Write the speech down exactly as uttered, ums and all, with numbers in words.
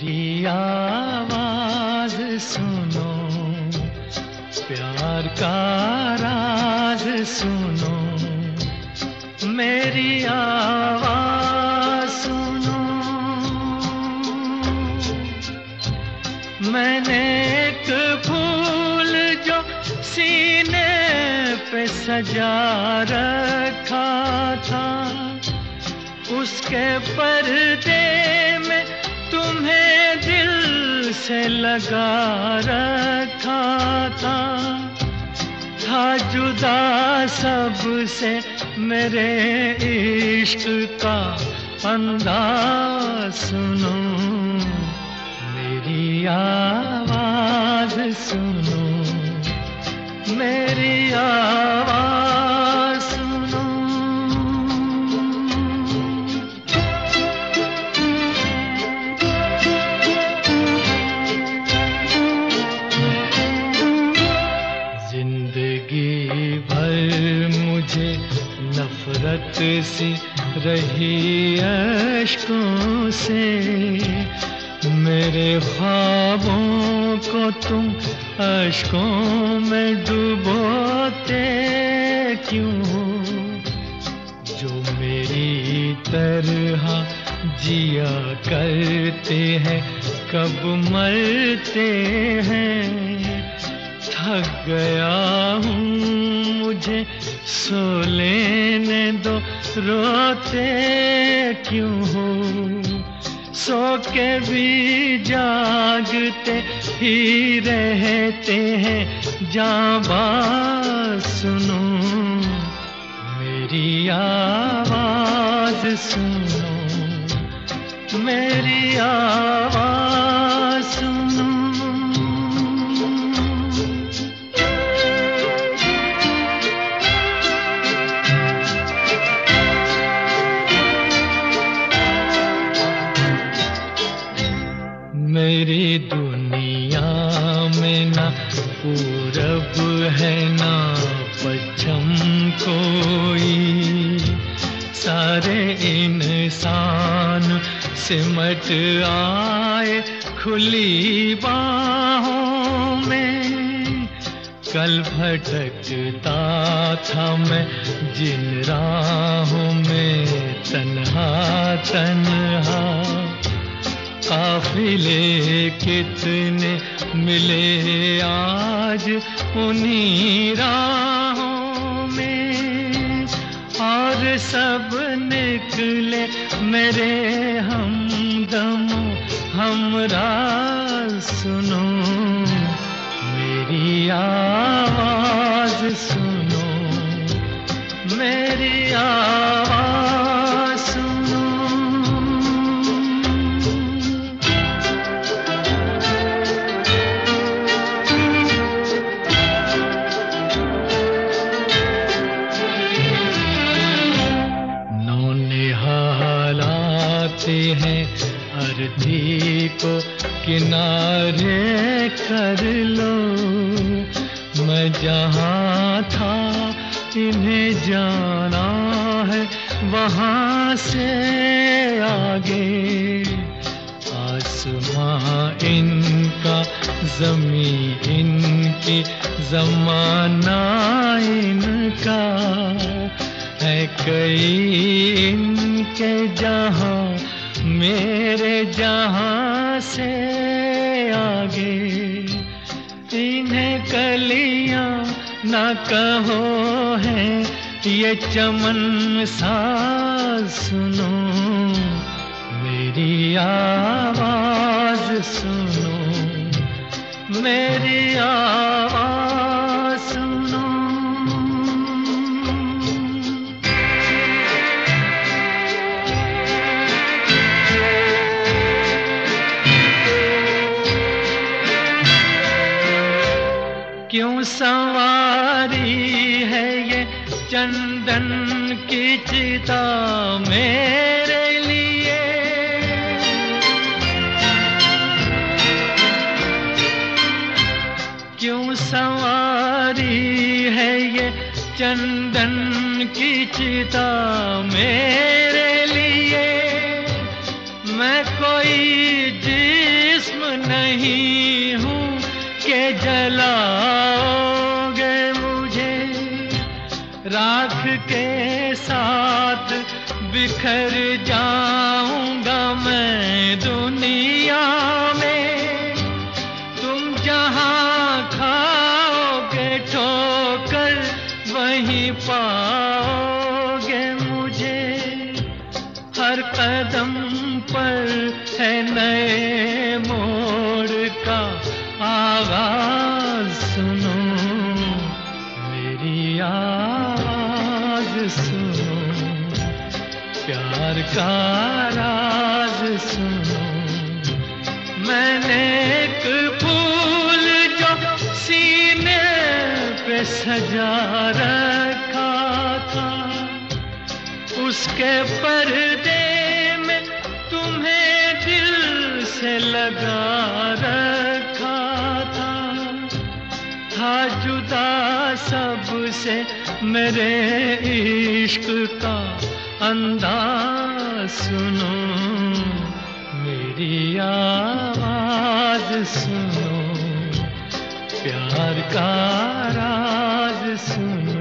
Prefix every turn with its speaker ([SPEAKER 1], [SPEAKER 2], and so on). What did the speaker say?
[SPEAKER 1] मेरी आवाज सुनो, प्यार का राज सुनो, मेरी आवाज सुनो। मैंने एक फूल जो सीने पे सजा रखा था, उसके पर्दे में तुम्हें दिल से लगा रखा था। था जुदा सबसे मेरे इश्क का अंदाज सुनो, मेरी आवाज सुनो, मेरी आवाज सुनो। जिंदगी भर मुझे नफरत सी रही अश्कों से, मेरे ख्वाबों को तुम अश्कों में डुबोते क्यों हो? जो मेरी तरह जिया करते हैं कब मरते हैं। थक गया हूँ मुझे सो लेने दो, रोते क्यों हो? सो के भी जागते ही रहते हैं, जाबाज सुनो, मेरी आवाज सुनो, मेरी आवाज सुनो। मेरी दुनिया में ना पूरब है ना पश्चिम कोई, सारे इंसान सिमट आए खुली बाहों में। कल भटकता था मैं जिन राहों में तन्हा तन्हा, काफिले कितने मिले आज उन्हीं राहों में, और सब निकले मेरे हमदम हमराज सुनो, मेरी आवाज सुनो, मेरी आवाज सुनो। हैं अर्थी को किनारे कर लो, मैं जहाँ था इन्हें जाना है वहाँ से आगे। आसमां इनका ज़मीं इनकी ज़माना इनका है, कई इनके जहाँ मेरे जहाँ से आगे। इन्हें कलियाँ न कहो है ये चमन सा सुनो, मेरी आवाज सुनो, मेरी आवाज सुनो। क्यों सवारी है ये चंदन की चिता मेरे लिए, क्यों सवारी है ये चंदन की चिता मेरे लिए। मैं कोई जी नहीं हूँ के जलाओगे मुझे। राख के साथ बिखर जाऊंगा मैं दुनिया में। तुम जहाँ खाओगे ठोकर वहीं पाओगे मुझे। हर कदम पर है नए मोड़ का आवाज सुनो, मेरी आवाज सुनो, प्यार का राज सुनो। मैंने एक फूल जो सीने पे सजा रखा था, उसके पर्दे में तुम्हें दिल से लगा रखा था। था जुदा सबसे मेरे इश्क का अंदाज सुनो, मेरी आवाज सुनो, प्यार का राज सुनो।